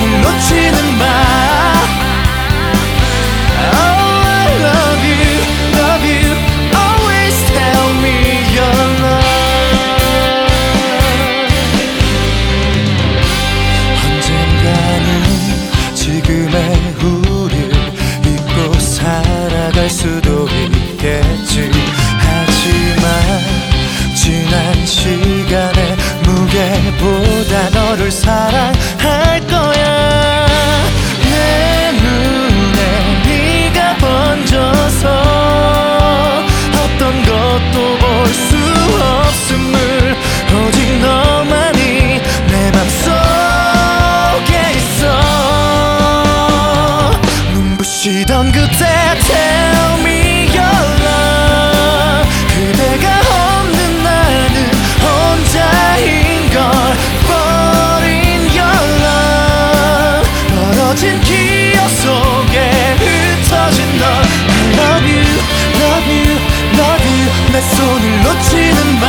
손을 놓지는 마. Oh, I love you, love you. Always tell me your love. 언젠가는 지금의 우릴 잊고 살아갈 수도 있겠지. 하지만 지난 시간의 무게보다 너를 사랑할 거야. 내 눈에 네가 번져서 어떤 것도 볼 수 없음을 오직 너만이 내 맘속에 있어. 눈부시던 그때 Tell me your love. 그대가 없는 나는 혼자인 걸 Falling your love. 멀어진 기억 속에 흩어진 널 I love you, love you, love you. 내 손을 놓지는 마.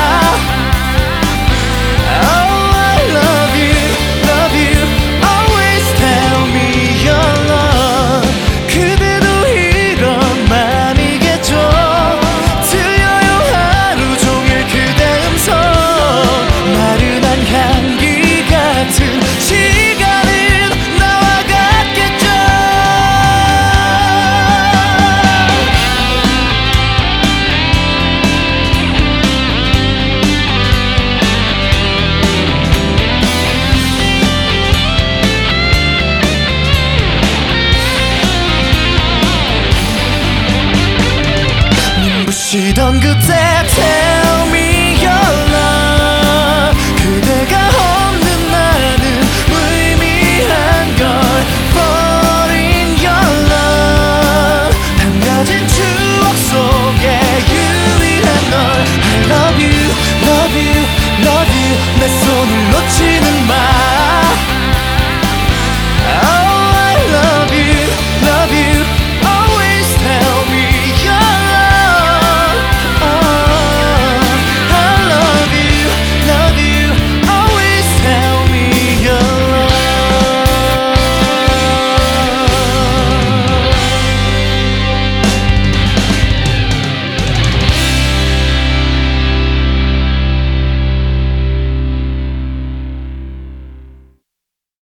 Oh, I love you, love you. Always tell me your love. 그대도 이런 맘이겠죠. 들려요 하루 종일 그대 음성. 나른한 향기 같은 시간은 나와 같겠죠. 눈부시던 그때